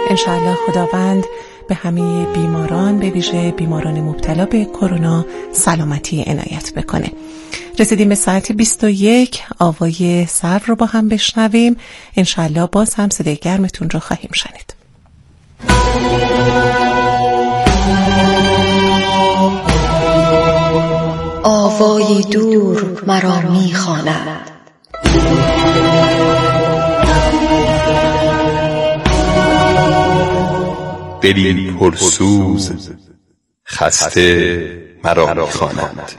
انشاءالله خداوند به همه بیماران، به ویژه بیماران مبتلا به کرونا، سلامتی عنایت بکنه. رسیدیم به ساعت 21. آوای سرو رو با هم بشنویم. انشاءالله باز هم صدای گرمتون رو خواهیم شنید. آوای دور مرا می‌خواند، دلی پرسوز خسته مرا می‌خواند.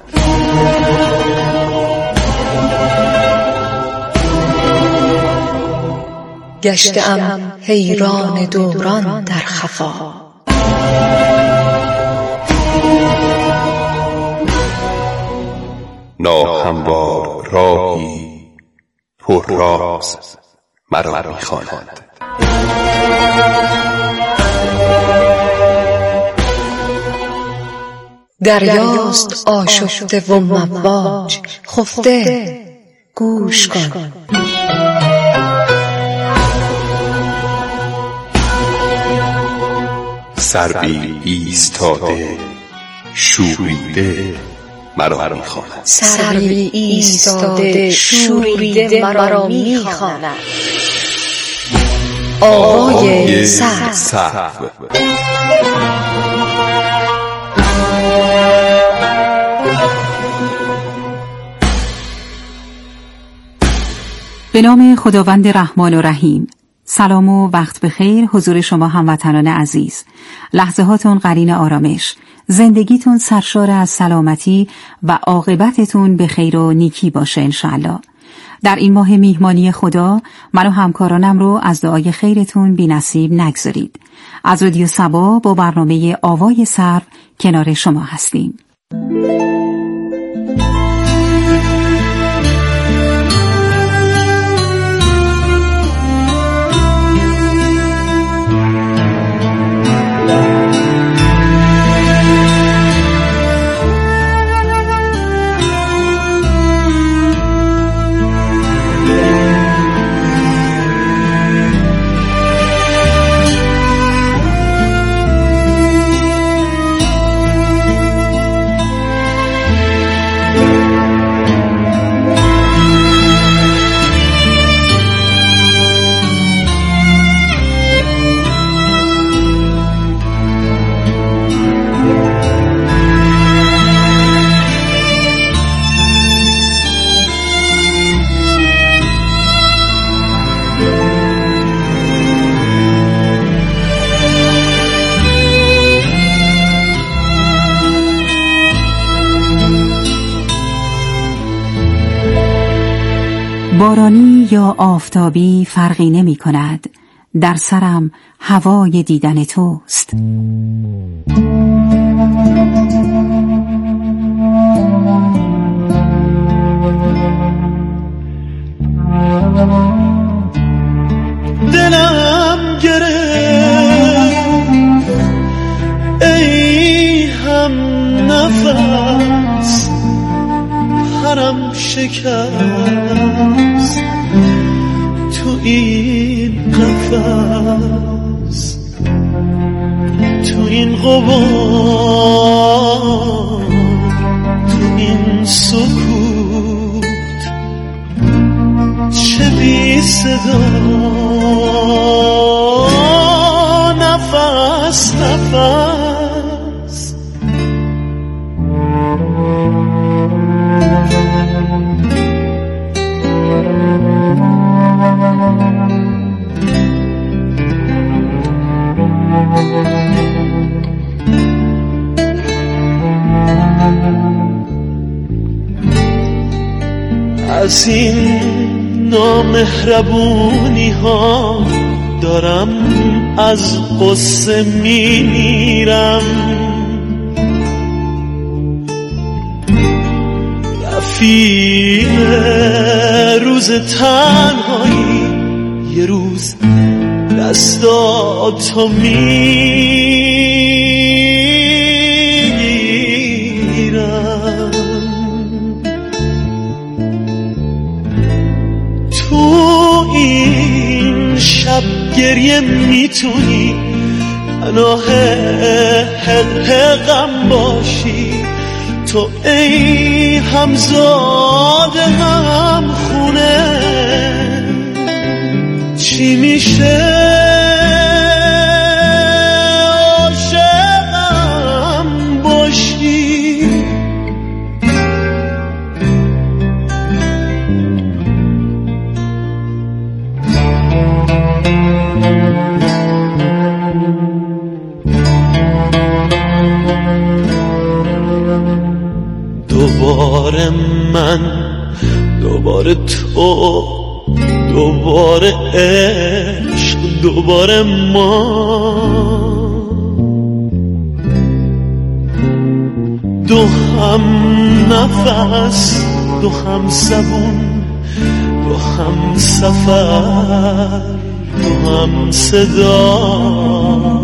گشتم حیران دوران در خفا، ناهموار راهی پر راز مرا می‌خواند. دریاست آشفته و مواج خفته، گوش کن. سروی ایستاده شوریده مرا می‌خواند. سروی ایستاده شوریده مرا می‌خواند. آوای سرو. به نام خداوند رحمان و رحیم. سلام و وقت بخیر حضور شما هموطنان عزیز. لحظهاتون قرین آرامش، زندگیتون سرشار از سلامتی و عاقبتتون به خیر و نیکی باشه انشاءالله. در این ماه میهمانی خدا من و همکارانم رو از دعای خیرتون بی نصیب نگذارید. از رادیو صبا با برنامه آوای سرو کنار شما هستیم. بارانی یا آفتابی فرقی نمی کند، در سرم هوای دیدن توست. دلم گرفت ای هم نفس، پرم شکست تو این قفس، تو این غبار، تو این سکوت، چه بی صدا، نفس نفس. از این نامهربونی ها دارم از قصه میمیرم، رفیق روز تنهایی یه روز دستاتو میگیرم، تو این شب گریه میتونی پناه غم باشی. تو ای همزاده هم خونه چی میشه عاشقم باشی. دوباره من، دوباره تو، دوباره عشق، دوباره ما، دو هم نفس، دو هم زبون، دو هم سفر، دو هم صدا.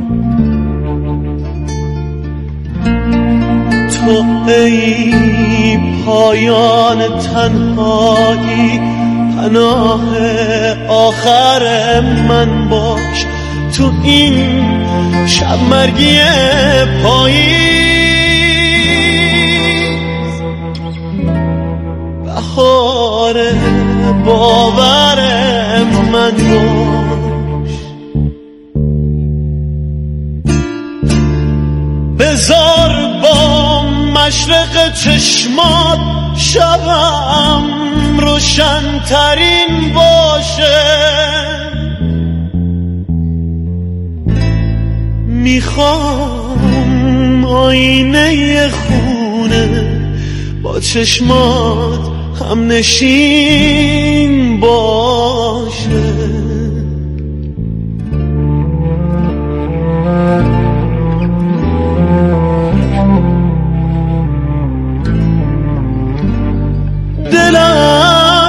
تو ای پایان تنهایی پناه آخر من باش. تو این شب مرگی پاییز بهار باور من باش. بذار با مشرق چشمات شبم روشن ترین باشه. میخوام آینه خونه با چشمات هم نشین باشه. دلم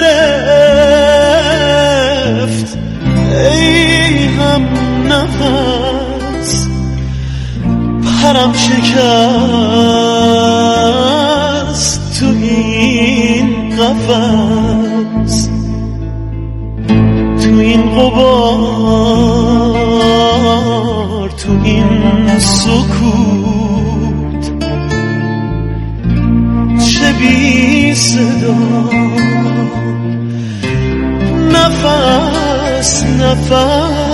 گرفت ای هم نفس، پرم شکست تو این قفس، تو این غبار، تو این سکوت، چه بی صدا، نفس نفس.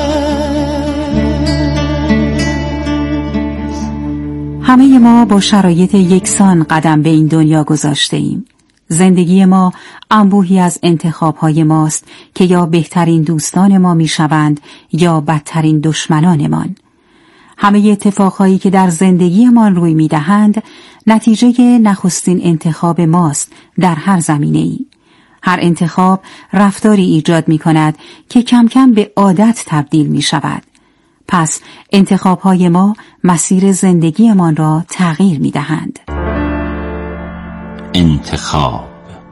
همه ما با شرایط یکسان قدم به این دنیا گذاشته ایم. زندگی ما انبوهی از انتخاب‌های ماست که یا بهترین دوستان ما میشوند یا بدترین دشمنانمان. همه اتفاقهایی که در زندگیمان روی میدهند نتیجه نخستین انتخاب ماست در هر زمینه‌ای. هر انتخاب رفتاری ایجاد می کند که کم کم به عادت تبدیل می شود. پس انتخاب‌های ما مسیر زندگیمان را تغییر می دهند. انتخاب.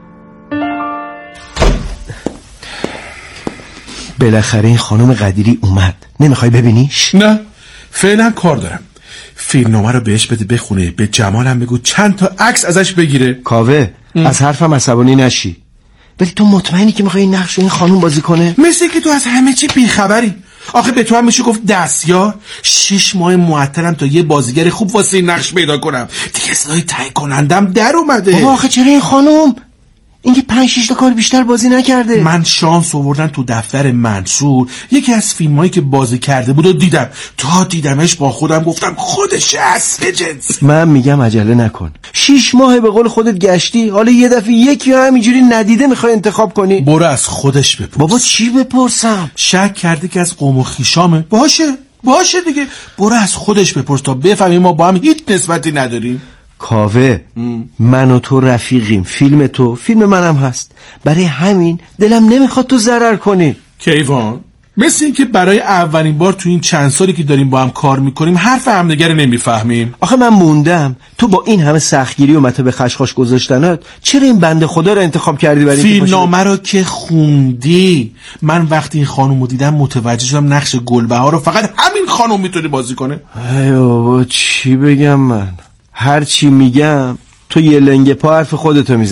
بالاخره این خانم قدیری اومد. نمیخوای ببینیش؟ نه، فعلا کار دارم. فیلمنامه رو بهش بده بخونه، به جمالم بگو چند تا عکس ازش بگیره. کاوه از حرفم عصبانی نشی، ولی تو مطمئنی که میخوای این نقش این خانم بازی کنه؟ مثل که تو از همه چی بیخبری. آخه به تو هم میشه گفت دستیار. 6 ماه معطلم تا یه بازیگر خوب واسه این نقش پیدا کنم. دیگه صدای تهیه کنندم در اومده. بابا آخه چرا این خانم؟ اینکه 5-6 تا کار بیشتر بازی نکرده. من شانس آوردن تو دفتر منصور یکی از فیلمایی که بازی کرده بود و دیدم. تا دیدمش با خودم گفتم خودشه اصل جنس. من میگم عجله نکن. 6 ماه به قول خودت گشتی، حالا یه دفعه یکی همینجوری ندیده میخوای انتخاب کنی؟ برو از خودش بپرس. بابا چی بپرسم؟ شک کرده که از قوم و خویشامه. باشه دیگه، برو از خودش بپرس تا بفهمی ما با هم هیچ نسبتی نداریم. کاوه من و تو رفیقیم، فیلم تو فیلم منم هست، برای همین دلم نمیخواد تو ضرر کنی. کیوان مثل این که برای اولین بار تو این چند سالی که داریم با هم کار میکنیم حرف همدیگه رو نمیفهمیم. آخه من موندم تو با این همه سختگیری و مته به خشخاش گذاشتنات چرا این بنده خدا رو انتخاب کردی برای اینکه فیلمنامه رو که خوندی؟ من وقتی این خانومو دیدم متوجه شدم نقش گلبهار رو فقط همین خانوم میتونه بازی کنه. ای بابا چی بگم من؟ هر چی میگم تو یه لنگه پا حرف خودتو میزنی.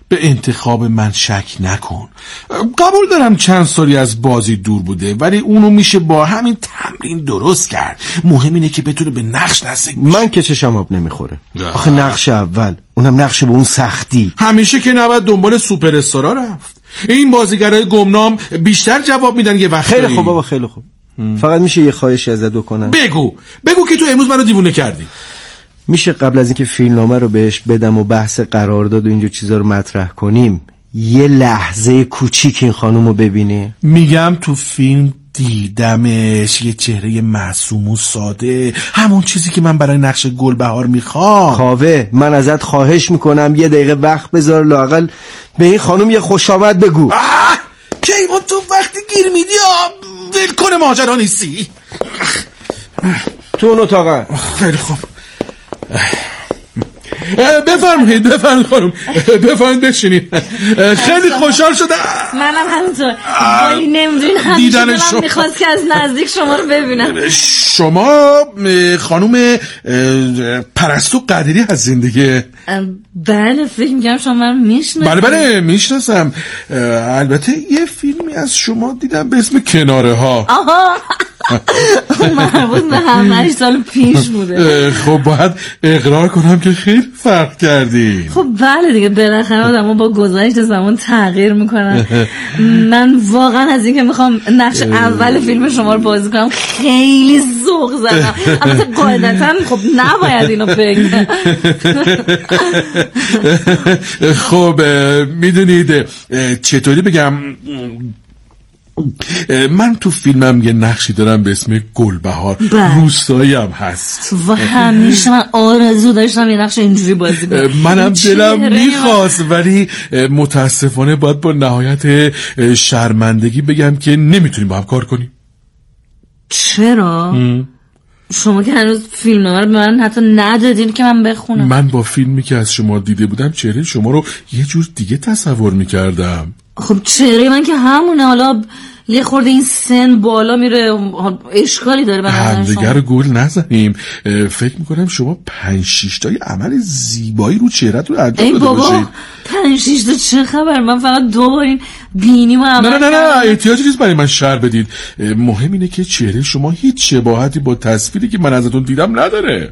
به انتخاب من شک نکن. قبول دارم چند سالی از بازی دور بوده، ولی اونو میشه با همین تمرین درست کرد. مهم اینه که بتونه به نقش نزدیک. من که چشم آب نمیخوره. آخه نقش اول، اونم نقش به اون سختی. همیشه که نباید دنبال سوپر استارا رفت. این بازیگرای گمنام بیشتر جواب میدن یه وقت. خیلی خوب بابا، خیلی خوب. فقط میشه یه خواهشی ازت بکنم. بگو که تو امروز منو دیوونه کردی. میشه قبل از اینکه فیلمنامه رو بهش بدم و بحث قرارداد و اینجور چیزا رو مطرح کنیم یه لحظه کوچیک این خانومو ببینی؟ میگم تو فیلم دیدمش، یه چهره معصوم و ساده، همون چیزی که من برای نقش گلبهار میخوام. کاوه، من ازت خواهش میکنم یه دقیقه وقت بذار، لااقل به این خانوم یه خوش آمد بگو. کیوان تو وقتی گیر میدی ولکن ماجرا نیستی. تو اون اتاقه. خیلی خوب، بفرمایید خانم، بفرمایید بشینید. خیلی خوشحال شدم. منم همینطور. ولی نمیدونین همیشه دلم میخواست که از نزدیک شما رو ببینم. شما خانم پرستو قدیری هستین دیگه؟ بله، فکر میکنم شما من میشناسم. بله میشناسم. البته یه فیلمی از شما دیدم به اسم کناره ها. آها، مربوط به 8 سال پیش بوده. خب باید اقرار کنم که خیلی فرق کردین. خب بله دیگه، بالاخره آدم‌ها با گذشت زمان تغییر میکنن. من واقعا از اینکه میخوام نقش اول فیلم شما رو بازی کنم خیلی ذوق زدم. البته قاعدتا خب نباید اینو بگم. خب میدونید چطوری بگم، من تو فیلمم یه نقشی دارم به اسم گلبهار. روستایی هم هست و همیشه من آرزو داشتم یه نقش اینجوری بازی کنم. منم دلم میخواست، ولی متاسفانه باید با نهایت شرمندگی بگم که نمیتونیم با هم کار کنیم. چرا؟ شما که هنوز فیلمنامه رو به من حتی ندادین که من بخونم. من با فیلمی که از شما دیده بودم چهره شما رو یه جور دیگه تصور میکردم. خب چهره من که همونه، حالا یه خورده این سن بالا میره، اشکالی داره به نظر شما؟ همدیگر رو گول نزنیم. فکر میکنم شما 5-6 تا عمل زیبایی رو چهره‌تون انجام داده باشید. ای بابا 5-6 تا چه خبر؟ من فقط 2 بار این بینیمو عمل نه احتیاجی نیست برای من شر بدید. مهم اینه که چهره شما هیچ شباهتی با تصویری که من ازتون دیدم نداره.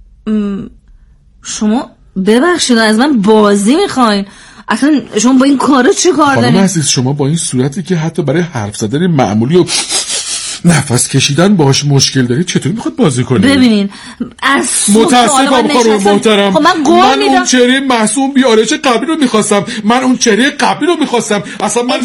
شما ببخشید از من بازی میخواین؟ اصلا شما با این کارا چه کار دارین؟ خانم عزیز، شما با این صورتی که حتی برای حرف زدن معمولی و نفس کشیدن باهاش مشکل دارید چطور میخواد بازی کنید؟ ببینین متاسفم خانم محترم. خب من قول میدم اون چهره معصوم بیارش قبلی رو میخواستم. اصلا من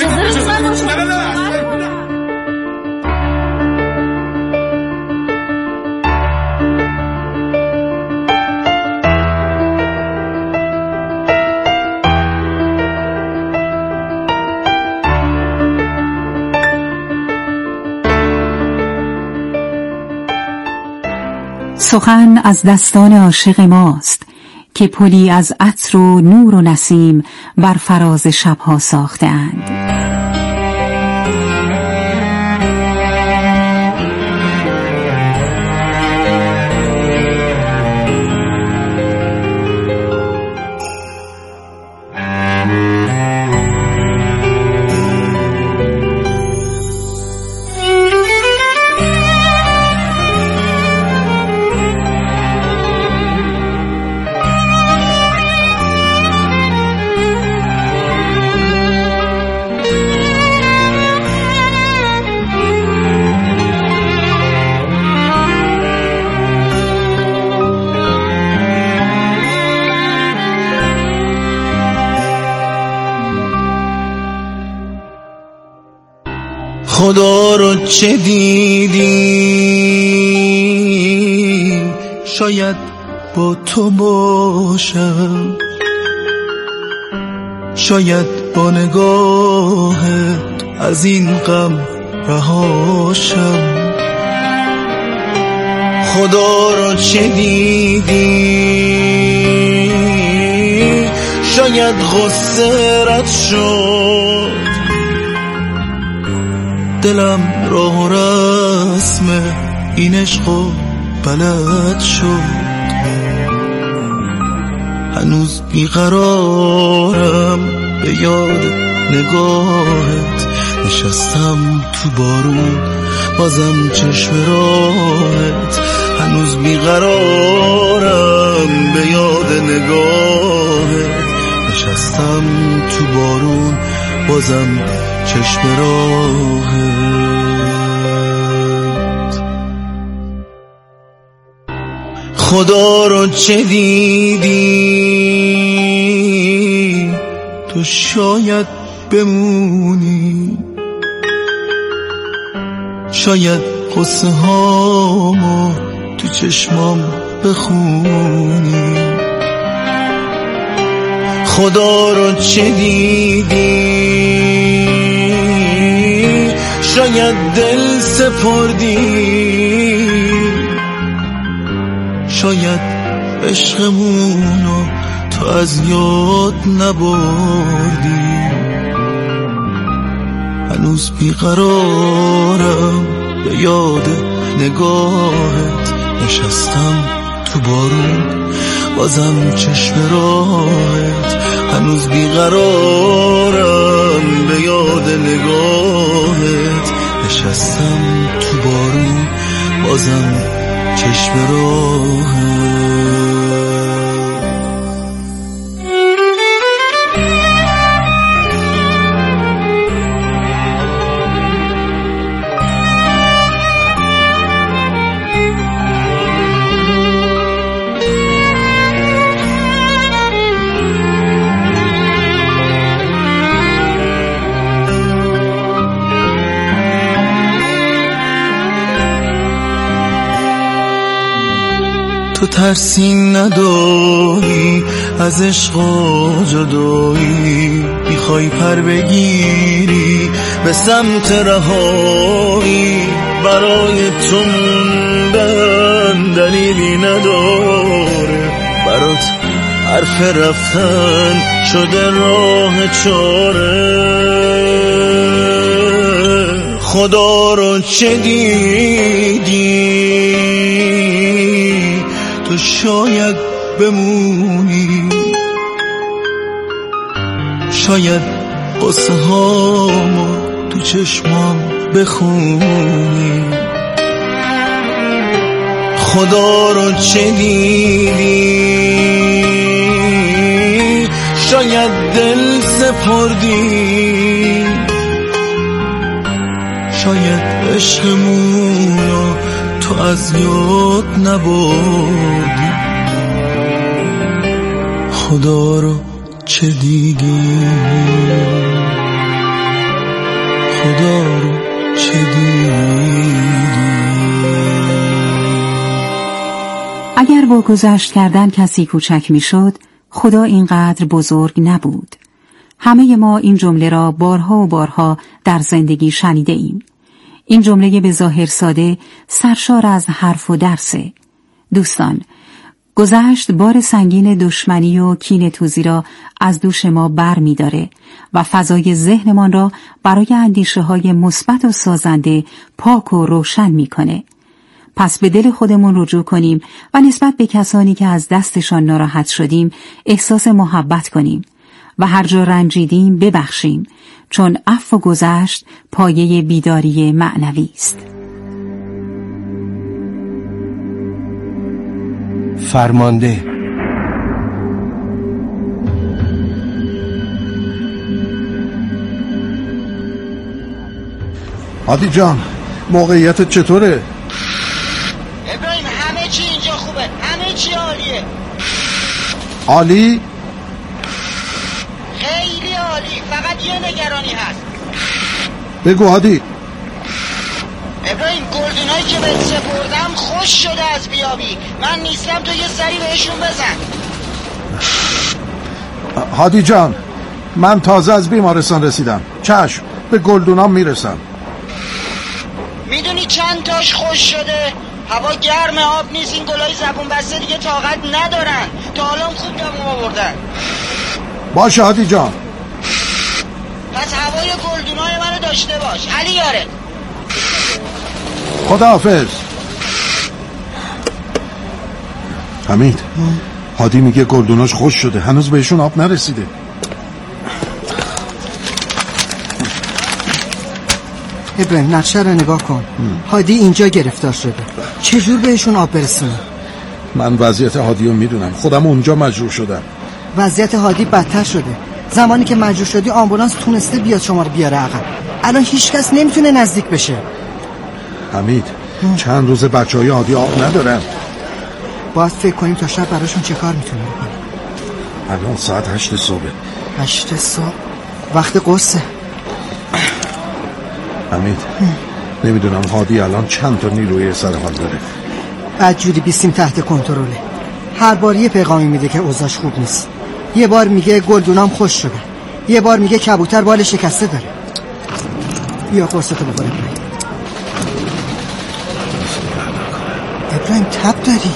سخن از دستان عاشق ماست که پلی از عطر و نور و نسیم بر فراز شبها ساخته اند. خدا رو چه دیدی شاید با تو باشم، شاید با نگاهت از این غم رهاشم. خدا رو چه دیدی شاید غصه رد شد، دلم راه و رسم این عشق و بلد شد. هنوز بیقرارم به یاد نگاهت. نشستم تو بارون بازم چشم راهت. هنوز بیقرارم به یاد نگاهت. نشستم تو بارون بازم چشم راهت. خدا رو چه دیدی تو شاید بمونی، شاید قصه هامو تو چشمام بخونی. خدا رو چه دیدی شاید دل سپردی، شاید عشقمونو تو از یاد نبردی. هنوز بیقرارم به یاد نگاهت. نشستم تو بارون بازم چشم راهت. هنوز بیقرارم به یاد نگاهت. نشستم تو بارون بازم چشم راهت. تو ترسی نداری از عشق و جدایی، میخوای پر بگیری به سمت رهایی. برای تو موندن دلیلی نداره، برات حرف رفتن شده راه چاره. خدا رو چه دیدی تو شاید بمونی، شاید قصه هامو تو چشمام بخونی. خدا رو چه دیدی شاید دل سپردی، شاید عشقمونو تو از یاد نبردی. خدا رو چه دیدی، خدا رو چه دیدی. اگر با گذشت کردن کسی کوچک میشد، خدا اینقدر بزرگ نبود. همه ما این جمله را بارها و بارها در زندگی شنیده ایم. این جمله به ظاهر ساده سرشار از حرف و درسه. دوستان، گذشت بار سنگین دشمنی و کینه‌توزی را از دوش ما بر می داره و فضای ذهنمان را برای اندیشه‌های مثبت و سازنده پاک و روشن می‌کنه. پس به دل خودمون رجوع کنیم و نسبت به کسانی که از دستشان ناراحت شدیم احساس محبت کنیم و هر جا رنجیدیم ببخشیم، چون عفو و گذشت پایه بیداری معنوی است. فرمانده عادی جان، موقعیتت چطوره؟ ابراهیم همه چی اینجا خوبه، همه چی عالیه. عالی؟ خیلی عالی، فقط یه نگرانی هست. بگو عادی. ابراهیم گلدونایی که بهت سپردم خوش شده از بیابی. من نیستم، تو یه سری بهشون بزن. هادی جان، من تازه از بیمارستان رسیدم. چشم، به گلدونام میرسم. میدونی چند تاش خوش شده؟ هوا گرم، آب نیست، این گلای زبون بسته دیگه طاقت ندارن. تا حالا خوب دوام آوردن. باشه هادی جان. پس هوای گلدونای منو داشته باش. علی یاره. خداحافظ. حمید، هادی میگه گلدوناش خوش شده، هنوز بهشون آب نرسیده. ابراهیم نقشه رو نگاه کن. هادی اینجا گرفتار شده، چجور بهشون آب برسونه؟ من وضعیت هادی رو میدونم، خودم اونجا مجروح شدم. وضعیت هادی بدتر شده. زمانی که مجروح شدی آمبولانس تونسته بیاد شما رو بیاره عقب. الان هیچ کس نمیتونه نزدیک بشه. حمید چند روز بچهای هادی آب ندارن. باید فکر کنیم تا شب براشون چه کار میتونیم بکنیم. الان ساعت 8 صبح. 8 صبح وقت قرصه. حمید نمیدونم هادی الان چند تا نیروی سر حال داره. بدجوری بیستیم تحت کنترله. هر بار یه پیغامی میده که اوضاعش خوب نیست. یه بار میگه گلدونام خوش شده، یه بار میگه کبوتر بال شکسته داره. بیا قرصتو بخور ابراهیم تب داری.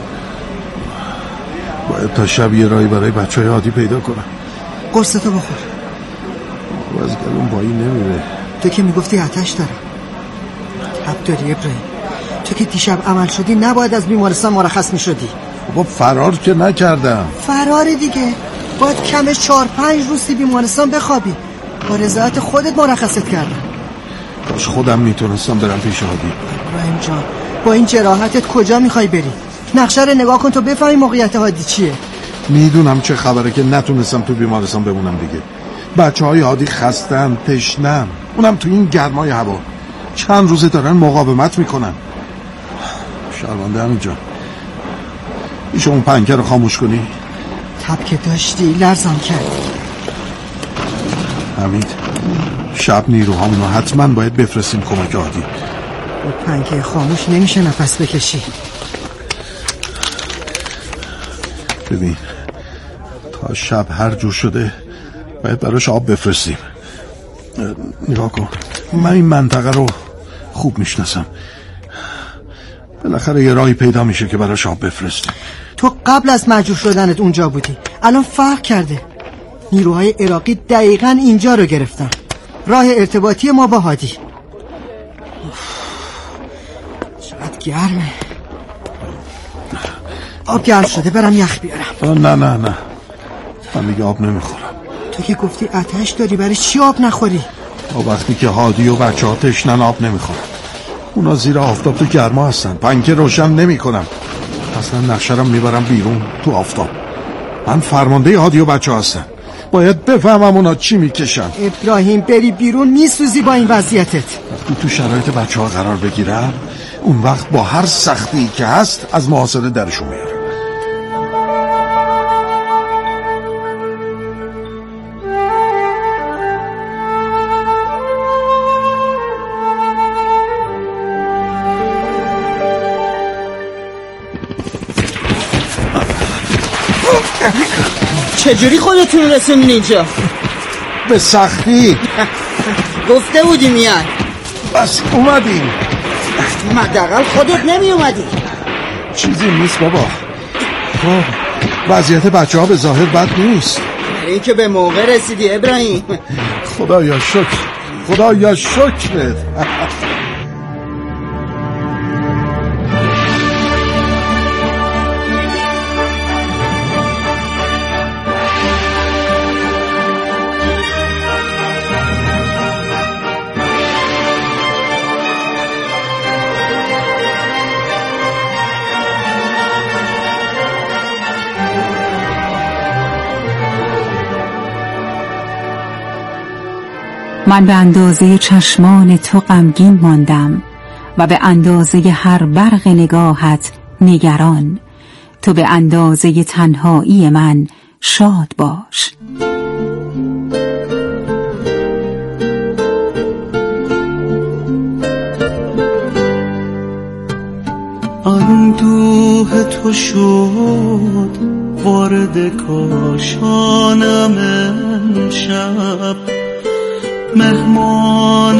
باید تا شب یه راهی برای بچهای هادی پیدا کنم. قرصتو بخور. از گلوم بایی نمیره. تو که میگفتی آتش داره. تب داری ابراهیم. تو که دیشب عمل شدی نباید از بیمارستان مرخص میشدی. بابا فرار که نکردم. فرار دیگه. باید کمش 4-5 روز بیمارستان بخوابی. با رضایت خودت مرخصت کردم. کاش خودم میتونستم برم پیش هادی. ابراهیم جان با این جراحتت کجا میخوای بری؟ نقشه رو نگاه کن تو بفهمی موقعیت هادی چیه. میدونم چه خبره که نتونستم تو بیمارستان بمونم دیگه. بچهای هادی خستن، تشنن، اونم تو این گرمای هوا. چند روزه دارن مقاومت میکنن. شرمنده همین جان. میشه اون پنکه رو خاموش کنی؟ تب که داشتی لرزم کردی. حمید شب نیروهامونو حتما باید بفرستیم کمک هادی. با پنکه خاموش نمیشه نفس بکشی. ببین تا شب هر جور شده باید براش آب بفرستیم. نگاه کن من این منطقه رو خوب میشناسم. بالاخره یه راهی پیدا میشه که براش آب بفرستیم. تو قبل از مجروح شدنت اونجا بودی، الان فرق کرده. نیروهای عراقی دقیقاً اینجا رو گرفتن. راه ارتباطی ما با هادی. چقدر گرمه. آب گرم شده برم یخ بیارم. نه من دیگه آب نمیخورم. تو که گفتی آتش داری برای چی آب نخوری؟ وقتی که هادی و بچه ها تشنن آب نمیخورن. اونا زیر آفتاب تو گرما هستن، پنکه روشن نمی کنم. اصلا نقشرم میبرم بیرون تو آفتاب. من فرمانده هادی و بچه ها هستم، باید بفهمم اونا چی میکشن. ابراهیم بری بیرون میسوزی با این وضعیتت. وقتی تو شرایط بچه ها قرار بگیرم اون وقت با هر سختی که هست از محاصره درشون میارم. چجوری خودتون رسوندین اینجا؟ به سختی. گفته بودی میان. بس اومدیم. حداقل خودت نمی اومدی. چیزی نیست بابا. خب وضعیت بچه ها به ظاهر بد نیست. برای که به موقع رسیدی ابراهیم. خدایا شکر، خدایا شکرت. من به اندازه چشمان تو غمگین ماندم و به اندازه هر برق نگاهت نگران. تو به اندازه تنهایی من شاد باش. اندوه تو شد وارد کاشانم امشب، مهمان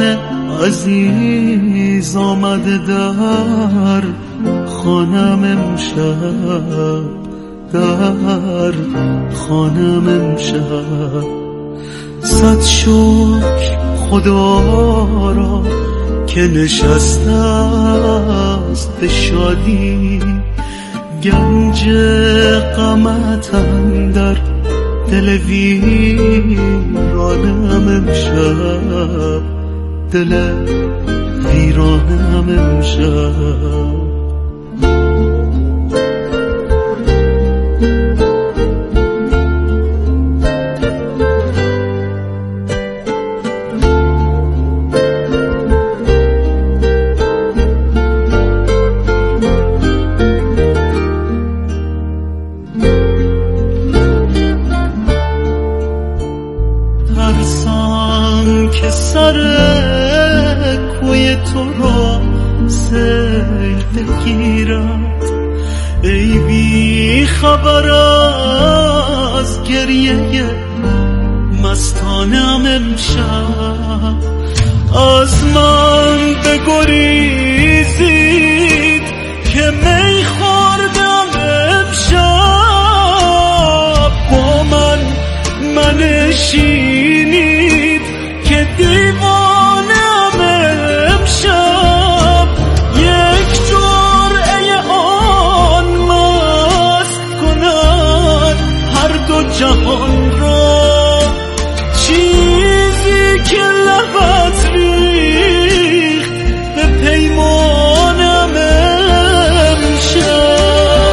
عزیز آمده در خانم امشب، در خانم امشب. صد شکر خدا را که نشسته است به شادی گنج غمت اندر دل ویرانم امشب، دل ویرانم امشب. سر کوی تو را سیل بگیرد، ای بی خبر از گریه مستانم امشب. از من بگریزید که می خوردم امشب، با من منشینید که دیوانم امشب. یک جرعه آن مست کند هر دو جهان را، چیزی که لبت ریخت به پیمانم امشب.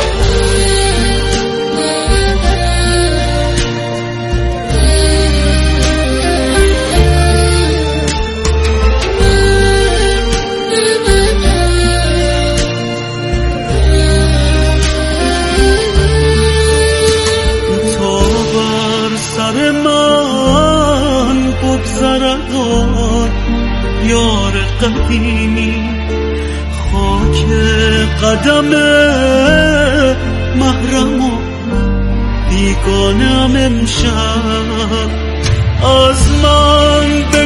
یار قدیمی خاک قدم محرم و بیگانم امشب. از من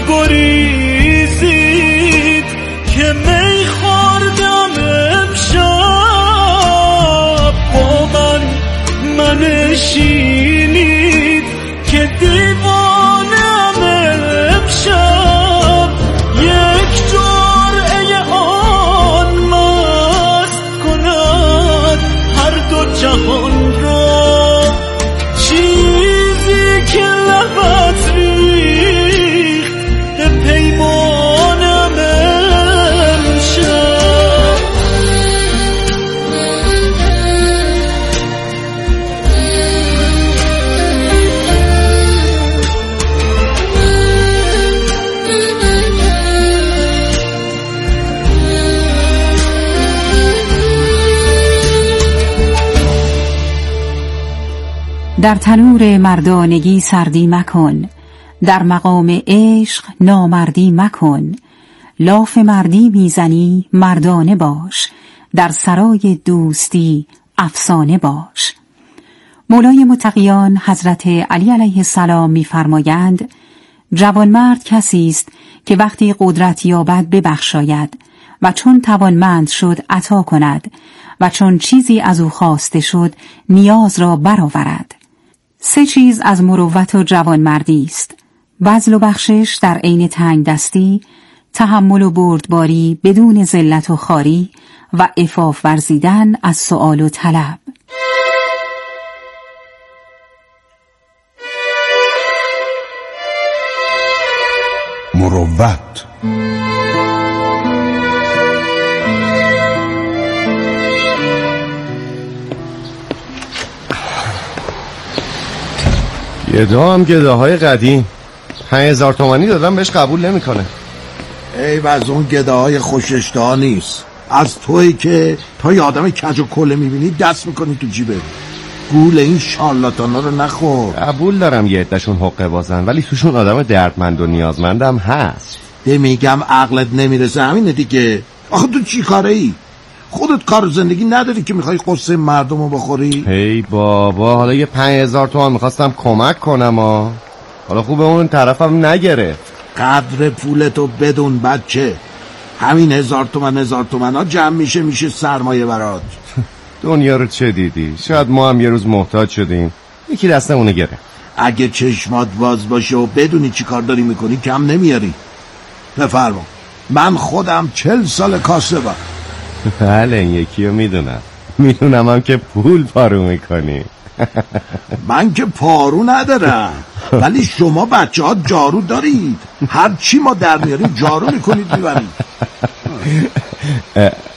بگریزید که می خوردم امشب، با من منشینید که دیوانم امشب. یک جرعه آن مست کند هر دو جهان را، چیزی که لبت ریخت به پیمانم امشب. در تنور مردانگی سردی مکن، در مقام عشق نامردی مکن. لاف مردی میزنی مردانه باش، در سرای دوستی افسانه باش. مولای متقیان حضرت علی علیه السلام می‌فرمایند جوانمرد کسی است که وقتی قدرت یابد ببخشاید و چون توانمند شد عطا کند و چون چیزی از او خواسته شد نیاز را برآورد. 3 چیز از مروت و جوانمردی است: بذل و بخشش در عین تنگ دستی، تحمل و بردباری بدون ذلت و خواری و عفاف ورزیدن از سؤال و طلب. مروت گدا هم گداهای قدیم 5000 تومانی دادم بهش قبول نمیکنه. ای از اون گداهای خوششتا نیست، از تویی که تا یه آدم کج و کله میبینی دست میکنی تو جیبه. گول این شارلاتانا رو نخور. قبول دارم یه عده‌شون حقه بازن، ولی توشون آدم دردمند و نیازمندم هست. میگم عقلت نمیرسه همینه دیگه. آخه تو چی کاره ای؟ خودت کار زندگی نداری که میخوای قصه مردم رو بخوری؟ هی بابا، حالا یه 5000 تومان میخواستم کمک کنم حالا خوبه اون طرفم نگره. قدر پولتو بدون بچه. همین 1000 تومن ها جمع میشه سرمایه برات. دنیا رو چه دیدی؟ شاید ما هم یه روز محتاج شدیم، یکی دستمونو گره. اگه چشمات باز باشه و بدونی چی کار داری میکنی کم نمیاری. بفرما، من خودم 40 سال کاسبم. بله این یکی رو میدونم. میدونم هم که پول پارو میکنی. من که پارو ندارم، ولی شما بچه ها جارو دارید، هر چی ما در میاریم جارو میکنید میبرید.